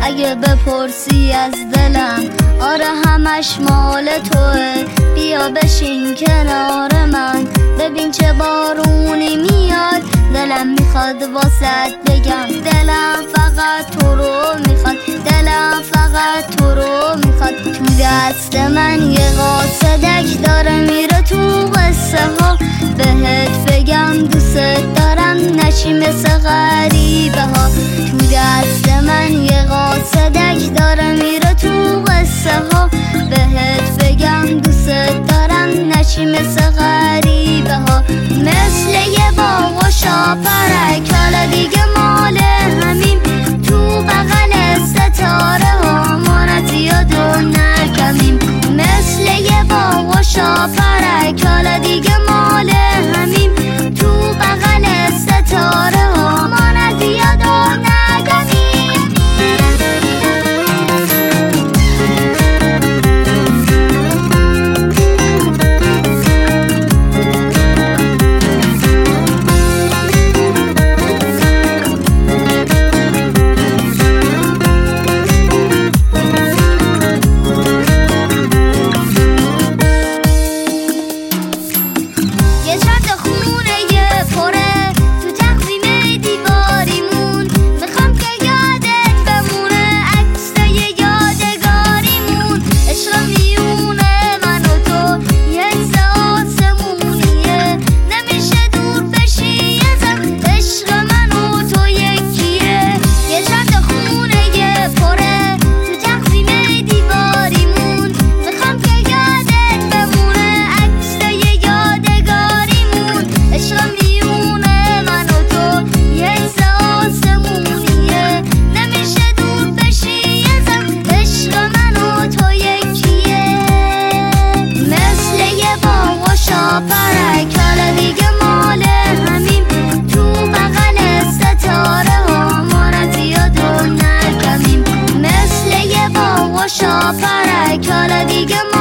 اگه بپرسی از دلم آره همش مال توه. بیا بشین کنار من ببین چه بارونی میاد. دلم میخواد واسط بگم دلم فقط تو رو میخواد. دلم فقط تو رو میخواد. تو دست من یه قاصدک داره میره تو قصه ها. بهت بگم دوست دارم نشی مثل غریبه ها. تو دست من یه قاصدک داره میره تو قصه ها. بهت بگم دوست دارم نشی مثل غریبه ها. مثل یه باغ و شاپرک حالا دیگه مال همین. تو بغل ستاره ها ما نه زیاد و نه کمیم. مثل یه باغ و شاپرک حالا دیگه مال همین. تو بغل ستاره ها ما نه زیاد و نه کمیم. شاپرک حالا دیگه